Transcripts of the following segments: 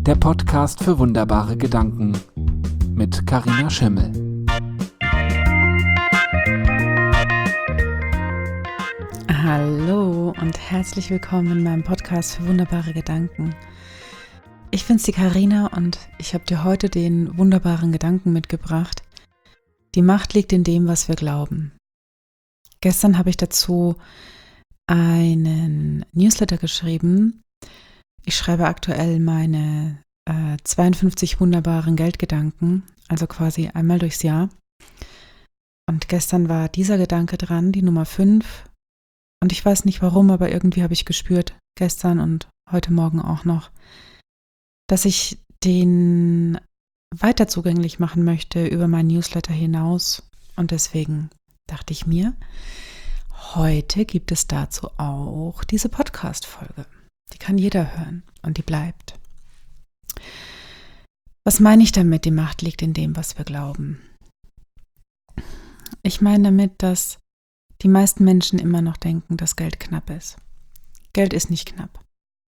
der Podcast für wunderbare Gedanken mit Carina Schimmel. Hallo und herzlich willkommen in meinem Podcast für wunderbare Gedanken. Ich bin's, die Carina, und ich habe dir heute den wunderbaren Gedanken mitgebracht. Die Macht liegt in dem, was wir glauben. Gestern habe ich dazu einen Newsletter geschrieben. Ich schreibe aktuell meine 52 wunderbaren Geldgedanken, also quasi einmal durchs Jahr. Und gestern war dieser Gedanke dran, die Nummer 5. Und ich weiß nicht warum, aber irgendwie habe ich gespürt, gestern und heute Morgen auch noch, dass ich den weiter zugänglich machen möchte über mein Newsletter hinaus. Und deswegen dachte ich mir, heute gibt es dazu auch diese Podcast-Folge. Die kann jeder hören und die bleibt. Was meine ich damit, die Macht liegt in dem, was wir glauben? Ich meine damit, dass die meisten Menschen immer noch denken, dass Geld knapp ist. Geld ist nicht knapp.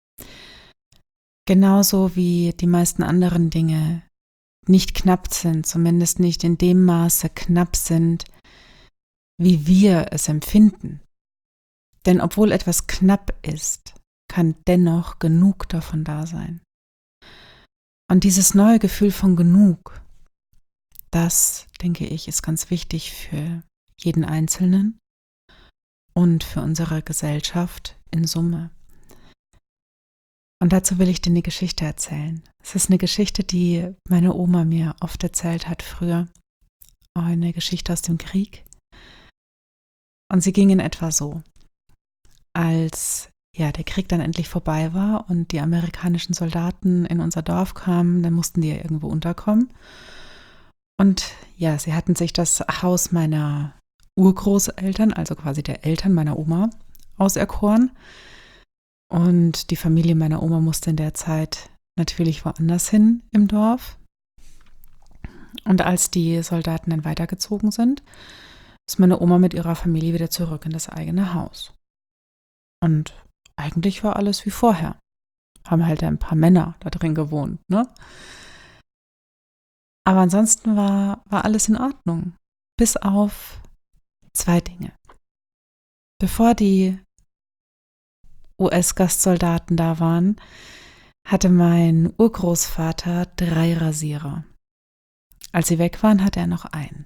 Genauso wie die meisten anderen Dinge nicht knapp sind, zumindest nicht in dem Maße knapp sind, wie wir es empfinden. Denn obwohl etwas knapp ist, kann dennoch genug davon da sein. Und dieses neue Gefühl von genug, das, denke ich, ist ganz wichtig für jeden Einzelnen und für unsere Gesellschaft in Summe. Und dazu will ich dir eine Geschichte erzählen. Es ist eine Geschichte, die meine Oma mir oft erzählt hat früher. Eine Geschichte aus dem Krieg. Und sie ging in etwa so. Als der Krieg dann endlich vorbei war und die amerikanischen Soldaten in unser Dorf kamen, dann mussten die ja irgendwo unterkommen. Und ja, sie hatten sich das Haus meiner Urgroßeltern, also quasi der Eltern meiner Oma, auserkoren. Und die Familie meiner Oma musste in der Zeit natürlich woanders hin im Dorf. Und als die Soldaten dann weitergezogen sind, ist meine Oma mit ihrer Familie wieder zurück in das eigene Haus. Und eigentlich war alles wie vorher. Haben halt ein paar Männer da drin gewohnt, ne? Aber ansonsten war alles in Ordnung. Bis auf 2 Dinge. Bevor die US-Gastsoldaten da waren, hatte mein Urgroßvater 3 Rasierer. Als sie weg waren, hatte er noch einen.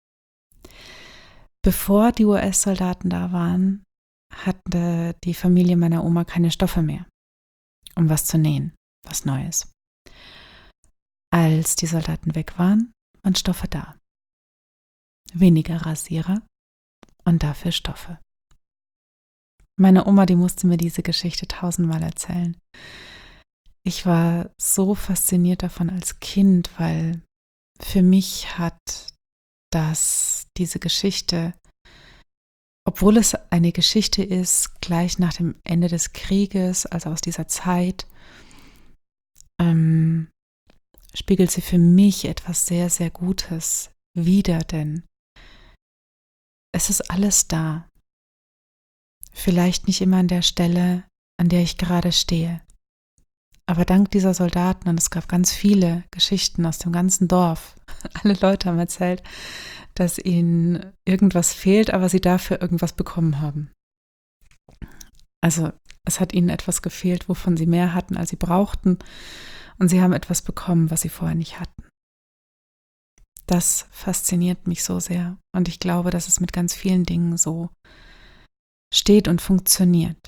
Bevor die US-Soldaten da waren, hatte die Familie meiner Oma keine Stoffe mehr, um was zu nähen, was Neues. Als die Soldaten weg waren, waren Stoffe da. Weniger Rasierer und dafür Stoffe. Meine Oma, die musste mir diese Geschichte 1000-mal erzählen. Ich war so fasziniert davon als Kind, weil für mich hat diese Geschichte, obwohl es eine Geschichte ist, gleich nach dem Ende des Krieges, also aus dieser Zeit, spiegelt sie für mich etwas sehr, sehr Gutes wider, denn es ist alles da. Vielleicht nicht immer an der Stelle, an der ich gerade stehe. Aber dank dieser Soldaten, und es gab ganz viele Geschichten aus dem ganzen Dorf, alle Leute haben erzählt, dass ihnen irgendwas fehlt, aber sie dafür irgendwas bekommen haben. Also es hat ihnen etwas gefehlt, wovon sie mehr hatten, als sie brauchten, und sie haben etwas bekommen, was sie vorher nicht hatten. Das fasziniert mich so sehr, und ich glaube, dass es mit ganz vielen Dingen so steht und funktioniert.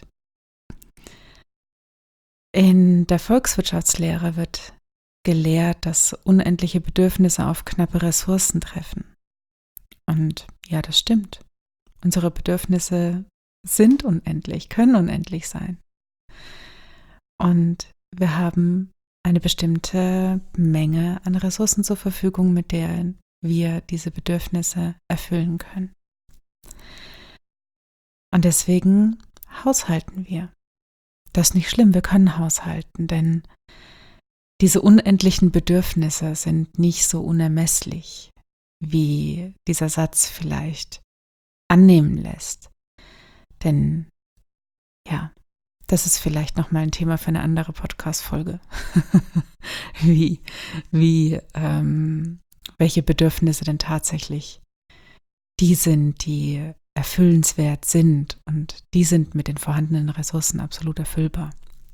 In der Volkswirtschaftslehre wird gelehrt, dass unendliche Bedürfnisse auf knappe Ressourcen treffen. Und ja, das stimmt. Unsere Bedürfnisse sind unendlich, können unendlich sein. Und wir haben eine bestimmte Menge an Ressourcen zur Verfügung, mit der wir diese Bedürfnisse erfüllen können. Und deswegen haushalten wir. Das ist nicht schlimm, wir können haushalten, denn diese unendlichen Bedürfnisse sind nicht so unermesslich, wie dieser Satz vielleicht annehmen lässt. Denn ja, Das ist vielleicht nochmal ein Thema für eine andere Podcast-Folge. Welche Bedürfnisse denn tatsächlich die sind, die erfüllenswert sind, und die sind mit den vorhandenen Ressourcen absolut erfüllbar.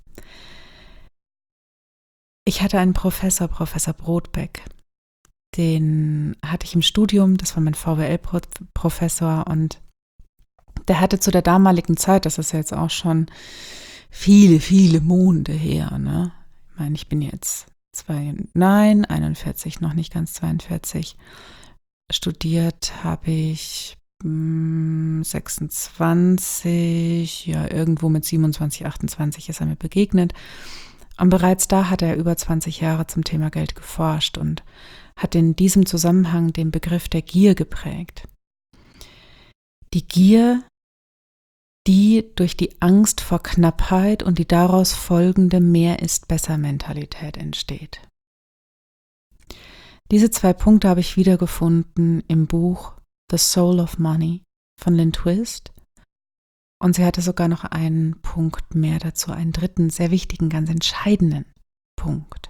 Ich hatte einen Professor Brodbeck, den hatte ich im Studium, das war mein VWL-Professor, und der hatte zu der damaligen Zeit, das ist ja jetzt auch schon viele, viele Monde her, ne? Ich meine, ich bin jetzt 41, noch nicht ganz 42. Studiert habe ich 26, ja, irgendwo mit 27, 28 ist er mir begegnet. Und bereits da hat er über 20 Jahre zum Thema Geld geforscht und hat in diesem Zusammenhang den Begriff der Gier geprägt. Die Gier, die durch die Angst vor Knappheit und die daraus folgende Mehr-ist-besser-Mentalität entsteht. Diese 2 Punkte habe ich wiedergefunden im Buch The Soul of Money von Lynn Twist. Und sie hatte sogar noch einen Punkt mehr dazu, einen dritten, sehr wichtigen, ganz entscheidenden Punkt.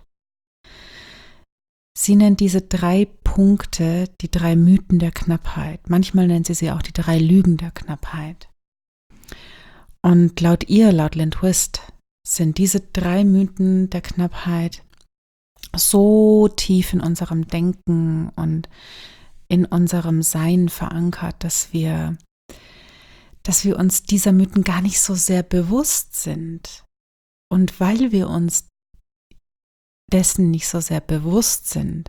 Sie nennt diese 3 Punkte die 3 Mythen der Knappheit. Manchmal nennt sie auch die 3 Lügen der Knappheit. Und laut Lynn Twist, sind diese 3 Mythen der Knappheit so tief in unserem Denken und in unserem Sein verankert, dass wir uns dieser Mythen gar nicht so sehr bewusst sind. Und weil wir uns dessen nicht so sehr bewusst sind,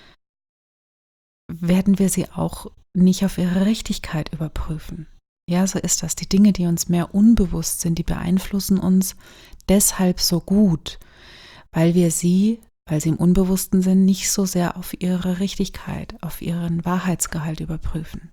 werden wir sie auch nicht auf ihre Richtigkeit überprüfen. Ja, so ist das. Die Dinge, die uns mehr unbewusst sind, die beeinflussen uns deshalb so gut, weil sie im Unbewussten sind, nicht so sehr auf ihre Richtigkeit, auf ihren Wahrheitsgehalt überprüfen.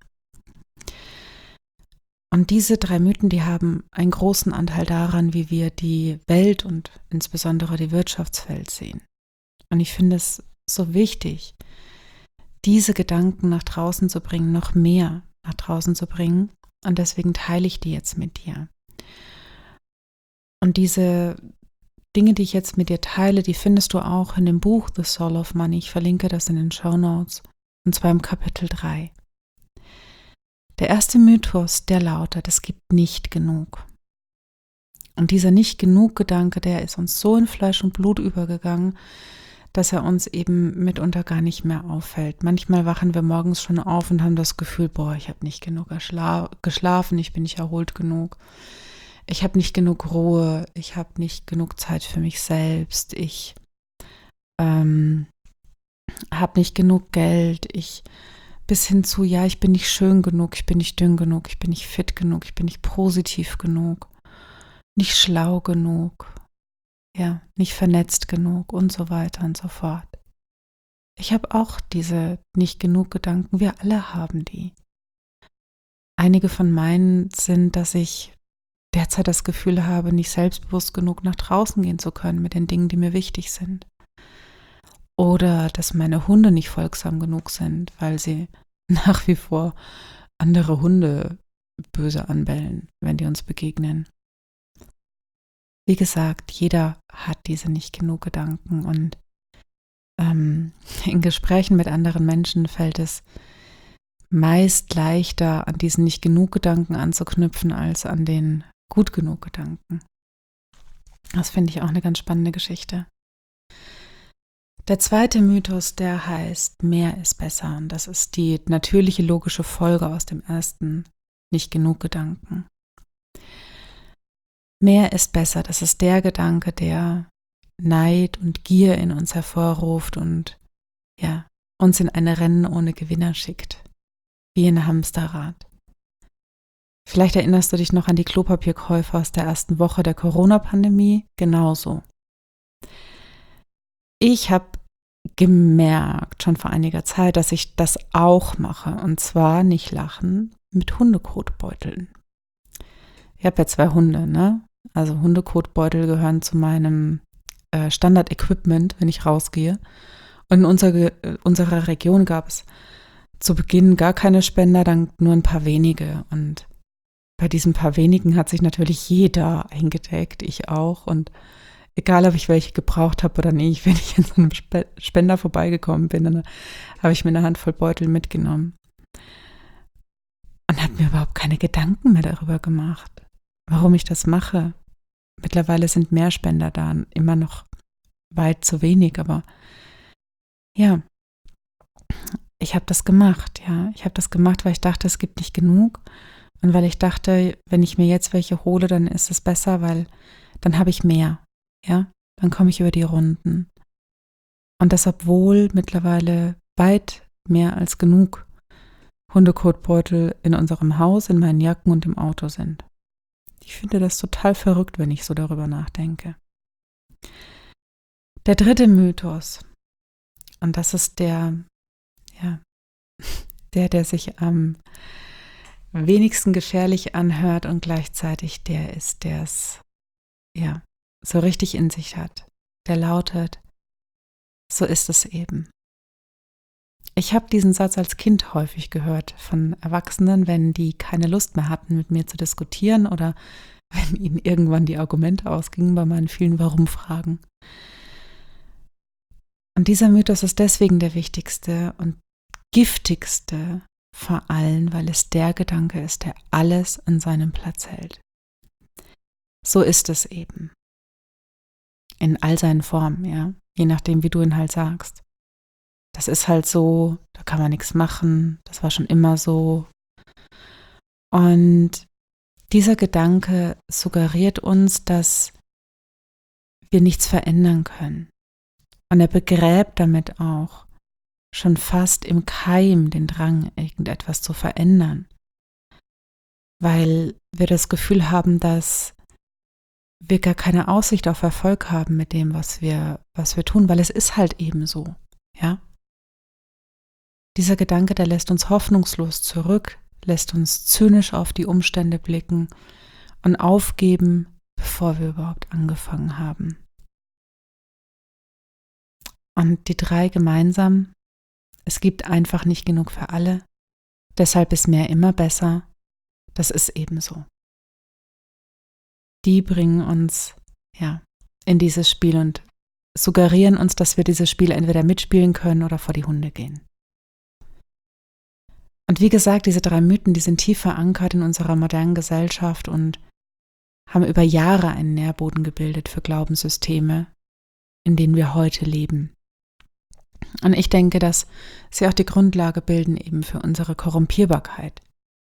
Und diese 3 Mythen, die haben einen großen Anteil daran, wie wir die Welt und insbesondere die Wirtschaftswelt sehen. Und ich finde es so wichtig, diese Gedanken nach draußen zu bringen, noch mehr nach draußen zu bringen. Und deswegen teile ich die jetzt mit dir. Und diese Dinge, die ich jetzt mit dir teile, die findest du auch in dem Buch The Soul of Money. Ich verlinke das in den Shownotes, und zwar im Kapitel 3. Der erste Mythos, der lautet: Es gibt nicht genug. Und dieser Nicht-Genug-Gedanke, der ist uns so in Fleisch und Blut übergegangen, dass er uns eben mitunter gar nicht mehr auffällt. Manchmal wachen wir morgens schon auf und haben das Gefühl, ich habe nicht genug geschlafen, ich bin nicht erholt genug, ich habe nicht genug Ruhe, ich habe nicht genug Zeit für mich selbst, ich habe nicht genug Geld, bis hin zu, ich bin nicht schön genug, ich bin nicht dünn genug, ich bin nicht fit genug, ich bin nicht positiv genug, nicht schlau genug, nicht vernetzt genug und so weiter und so fort. Ich habe auch diese nicht genug Gedanken, wir alle haben die. Einige von meinen sind, dass ich derzeit das Gefühl habe, nicht selbstbewusst genug nach draußen gehen zu können mit den Dingen, die mir wichtig sind. Oder dass meine Hunde nicht folgsam genug sind, weil sie nach wie vor andere Hunde böse anbellen, wenn die uns begegnen. Wie gesagt, jeder hat diese nicht genug Gedanken, und in Gesprächen mit anderen Menschen fällt es meist leichter, an diesen nicht genug Gedanken anzuknüpfen, als an den gut genug Gedanken. Das finde ich auch eine ganz spannende Geschichte. Der zweite Mythos, der heißt, mehr ist besser, und das ist die natürliche logische Folge aus dem ersten nicht genug Gedanken. Mehr ist besser, das ist der Gedanke, der Neid und Gier in uns hervorruft und uns in ein Rennen ohne Gewinner schickt, wie in einem Hamsterrad. Vielleicht erinnerst du dich noch an die Klopapierkäufe aus der ersten Woche der Corona-Pandemie, genauso. Ich habe gemerkt, schon vor einiger Zeit, dass ich das auch mache, und zwar nicht lachen, mit Hundekotbeuteln. Ich habe ja 2 Hunde, ne? Also Hundekotbeutel gehören zu meinem Standard-Equipment, wenn ich rausgehe. Und in unserer Region gab es zu Beginn gar keine Spender, dann nur ein paar wenige. Und bei diesen paar wenigen hat sich natürlich jeder eingedeckt, ich auch. Und egal, ob ich welche gebraucht habe oder nicht, wenn ich an so einem Spender vorbeigekommen bin, dann habe ich mir eine Handvoll Beutel mitgenommen. Und habe mir überhaupt keine Gedanken mehr darüber gemacht, warum ich das mache. Mittlerweile sind mehr Spender da, immer noch weit zu wenig, aber ja, ich habe das gemacht, ja. Ich habe das gemacht, weil ich dachte, es gibt nicht genug und weil ich dachte, wenn ich mir jetzt welche hole, dann ist es besser, weil dann habe ich mehr, ja. Dann komme ich über die Runden. Und das, obwohl mittlerweile weit mehr als genug Hundekotbeutel in unserem Haus, in meinen Jacken und im Auto sind. Ich finde das total verrückt, wenn ich so darüber nachdenke. Der dritte Mythos, und das ist der sich am wenigsten gefährlich anhört und gleichzeitig der ist, der es so richtig in sich hat. Der lautet: So ist es eben. Ich habe diesen Satz als Kind häufig gehört von Erwachsenen, wenn die keine Lust mehr hatten, mit mir zu diskutieren oder wenn ihnen irgendwann die Argumente ausgingen bei meinen vielen Warum-Fragen. Und dieser Mythos ist deswegen der wichtigste und giftigste vor allen, weil es der Gedanke ist, der alles an seinem Platz hält. So ist es eben. In all seinen Formen, ja. Je nachdem, wie du ihn halt sagst. Das ist halt so, da kann man nichts machen, das war schon immer so. Und dieser Gedanke suggeriert uns, dass wir nichts verändern können. Und er begräbt damit auch schon fast im Keim den Drang, irgendetwas zu verändern. Weil wir das Gefühl haben, dass wir gar keine Aussicht auf Erfolg haben mit dem, was wir tun, weil es ist halt eben so, ja. Dieser Gedanke, der lässt uns hoffnungslos zurück, lässt uns zynisch auf die Umstände blicken und aufgeben, bevor wir überhaupt angefangen haben. Und die drei gemeinsam: Es gibt einfach nicht genug für alle, deshalb ist mehr immer besser, das ist eben so. Die bringen uns in dieses Spiel und suggerieren uns, dass wir dieses Spiel entweder mitspielen können oder vor die Hunde gehen. Und wie gesagt, diese drei Mythen, die sind tief verankert in unserer modernen Gesellschaft und haben über Jahre einen Nährboden gebildet für Glaubenssysteme, in denen wir heute leben. Und ich denke, dass sie auch die Grundlage bilden eben für unsere Korrumpierbarkeit.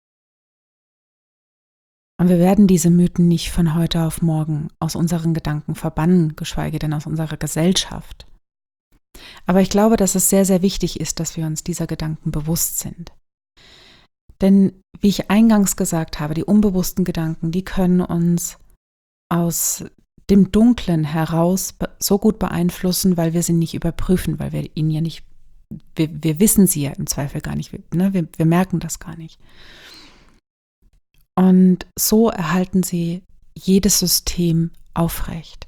Und wir werden diese Mythen nicht von heute auf morgen aus unseren Gedanken verbannen, geschweige denn aus unserer Gesellschaft. Aber ich glaube, dass es sehr, sehr wichtig ist, dass wir uns dieser Gedanken bewusst sind. Denn, wie ich eingangs gesagt habe, die unbewussten Gedanken, die können uns aus dem Dunklen heraus so gut beeinflussen, weil wir sie nicht überprüfen, weil wir ihnen ja nicht, wir wissen sie ja im Zweifel gar nicht, wir merken das gar nicht. Und so erhalten sie jedes System aufrecht.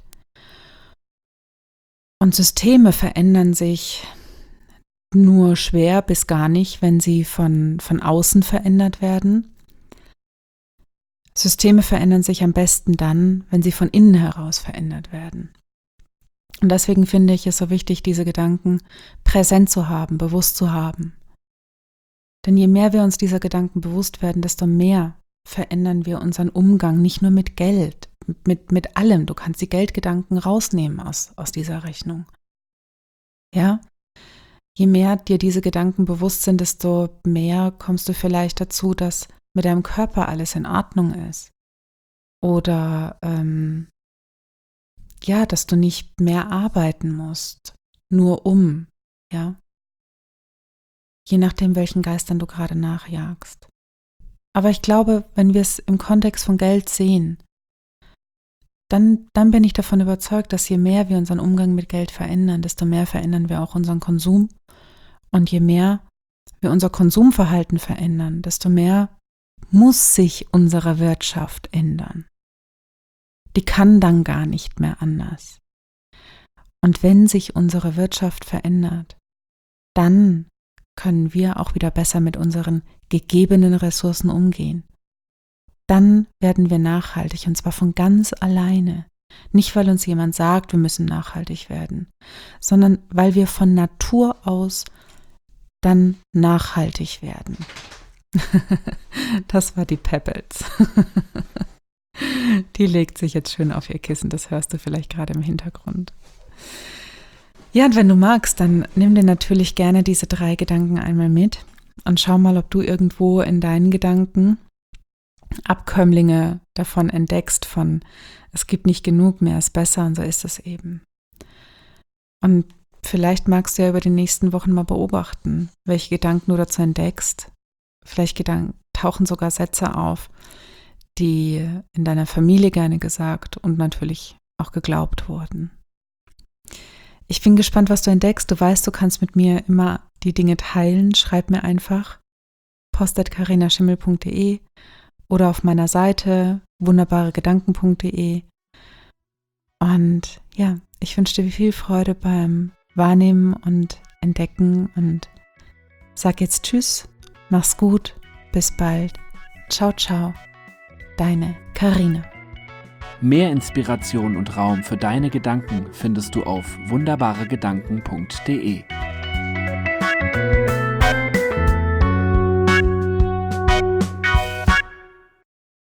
Und Systeme verändern sich nur schwer bis gar nicht, wenn sie von außen verändert werden. Systeme verändern sich am besten dann, wenn sie von innen heraus verändert werden. Und deswegen finde ich es so wichtig, diese Gedanken präsent zu haben, bewusst zu haben. Denn je mehr wir uns dieser Gedanken bewusst werden, desto mehr verändern wir unseren Umgang, nicht nur mit Geld, mit allem. Du kannst die Geldgedanken rausnehmen aus dieser Rechnung. Ja? Je mehr dir diese Gedanken bewusst sind, desto mehr kommst du vielleicht dazu, dass mit deinem Körper alles in Ordnung ist. Oder dass du nicht mehr arbeiten musst, nur ja. Je nachdem, welchen Geistern du gerade nachjagst. Aber ich glaube, wenn wir es im Kontext von Geld sehen, dann bin ich davon überzeugt, dass je mehr wir unseren Umgang mit Geld verändern, desto mehr verändern wir auch unseren Konsum. Und je mehr wir unser Konsumverhalten verändern, desto mehr muss sich unsere Wirtschaft ändern. Die kann dann gar nicht mehr anders. Und wenn sich unsere Wirtschaft verändert, dann können wir auch wieder besser mit unseren gegebenen Ressourcen umgehen. dann werden wir nachhaltig und zwar von ganz alleine. Nicht, weil uns jemand sagt, wir müssen nachhaltig werden, sondern weil wir von Natur aus dann nachhaltig werden. Das war die Pebbles. Die legt sich jetzt schön auf ihr Kissen, das hörst du vielleicht gerade im Hintergrund. Ja, und wenn du magst, dann nimm dir natürlich gerne diese 3 Gedanken einmal mit und schau mal, ob du irgendwo in deinen Gedanken Abkömmlinge davon entdeckst, von es gibt nicht genug, mehr ist besser und so ist es eben. Und vielleicht magst du ja über die nächsten Wochen mal beobachten, welche Gedanken du dazu entdeckst. Vielleicht tauchen sogar Sätze auf, die in deiner Familie gerne gesagt und natürlich auch geglaubt wurden. Ich bin gespannt, was du entdeckst. Du weißt, du kannst mit mir immer die Dinge teilen. Schreib mir einfach post@carinaschimmel.de oder auf meiner Seite wunderbaregedanken.de. Und ja, ich wünsche dir viel Freude beim Wahrnehmen und Entdecken und sag jetzt Tschüss, mach's gut, bis bald. Ciao, ciao, deine Carina. Mehr Inspiration und Raum für deine Gedanken findest du auf wunderbaregedanken.de.